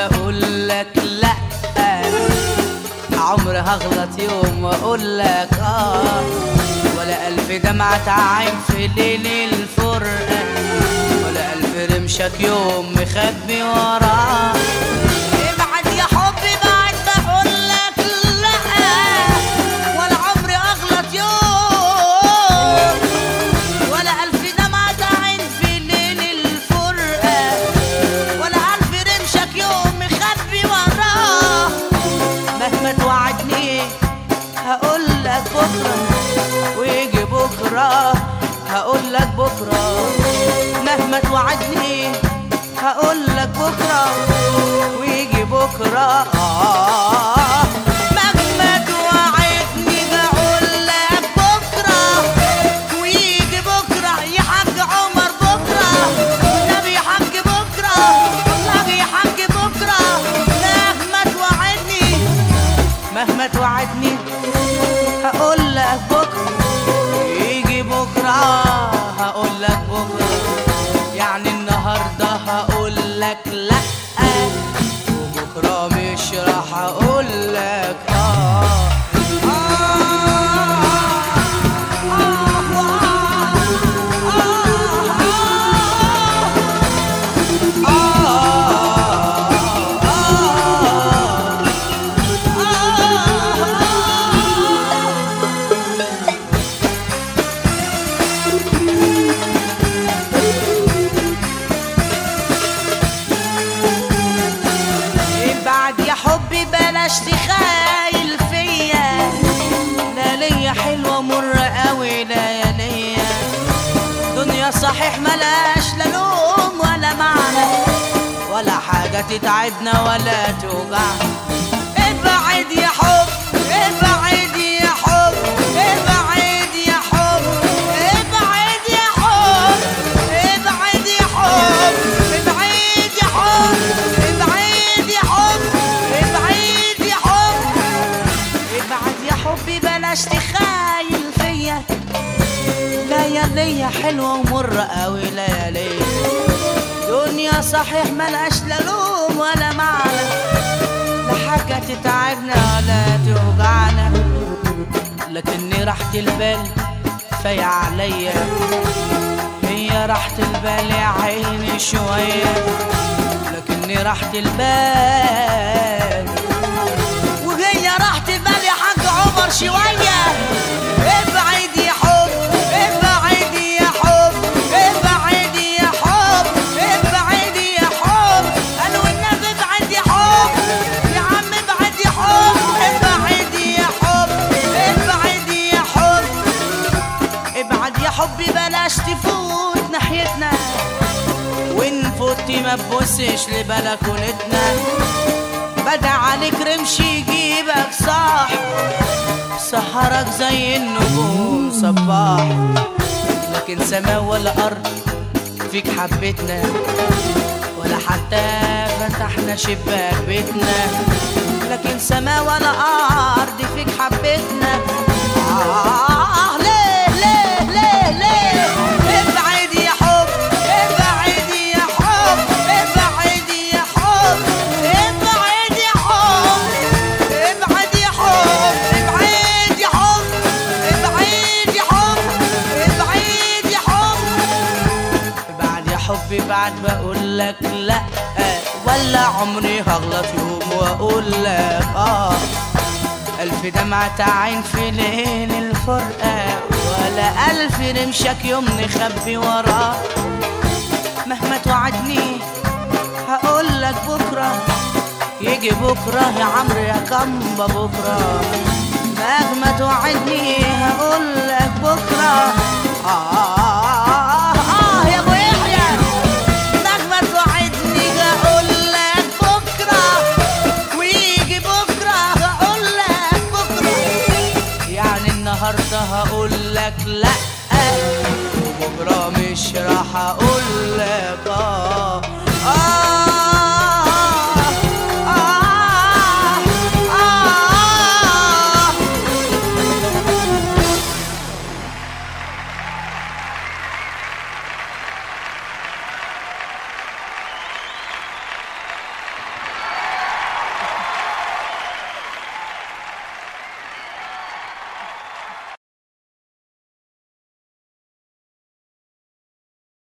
بقول لك لا، عمري هغلط يوم واقول لك ولا الف دمعة عين في ليل الفرقة، ولا الف رمشك يوم مخبي وراه. ابعد يا حبي بعد بقول لك لا، ولا عمري اغلط يوم، ولا الف دمعة عين في ليل الفرقة، ولا الف رمشك يوم مخبي وراه. مهما توعدني هقول لك بكره ويجي بكره، هقول لك بكره. مهما توعدني هقول لك بكره ويجي بكره. مهما توعدني هقول لك بكره ويجي بكره. يا حاج عمر بكره، النبي يا حاج بكره، والله يا حاج بكره. مهما توعدني هقول لك بكره يجي بكره، هقول لك بكره. يعني النهارده هقول لك لا، وبكره مش راح اقول لك بلاش تخايل فيا، لا ليا حلوة مر قوي لياليا. دنيا صحيح ملاش لا لوم ولا معنى، ولا حاجة تتعبنا ولا توجعنا. ابعد يا حب، ابعد يا حب، ابعد يا حب، ابعد يا حب، ابعد يا حب، ابعد يا حب، ابعد يا حب، حبي بلاش تخايل فيا. لياليا حلوة ومرة قوي لياليا. دنيا صحيح ملهاش لا لوم ولا معنى، لا حاجة تتعبنا ولا توجعنا. لكني راحة البال فايقة عليا، هي راحة البال يا عيني شوية. لكني راحة البال وهي راحة البال يا حاج عمر شوية. ابعد يا حب، ابعد يا حب، ابعد يا حب، ابعد يا حب. قالوا النبي ابعد يا حب، يا عم ابعد يا حب، ابعد يا حب، ابعد يا حب، ابعد يا حبي بلاش تفوت ناحيتنا، وان فوتي ما تبصش لبلكونتنا. بدع عليك رمش يجيبك صاح، سهرك زي النجوم صباح. لكن سما ولا أرض فيك حبتنا، ولا حتى فتحنا شباك بيتنا. لكن سما ولا أرض فيك حبتنا. ليه ليه ليه ليه؟ ابعد يا حب، ابعد يا حب، ابعد يا حب، ابعد يا حب، ابعد يا حب، ابعد يا حب، ابعد يا حب، ابعد يا حب. ابعد يا حبي بعد بقول لك لا، ولا عمري هغلط يوم واقول لك الف دمعة عين في ليل الفرقة، ولا الف رمشك يوم نخبي وراه. مهما توعدني هقول لك بكره يجي بكره، يا عمرو يا كمبة بكره. مهما توعدني هقول لك بكره يا ابو يحيى. مهما توعدني هقول لك بكره ويجي بكره، هقول لك بكره. يعني النهارده هقول لك لا، وبكره مش راح اقول لك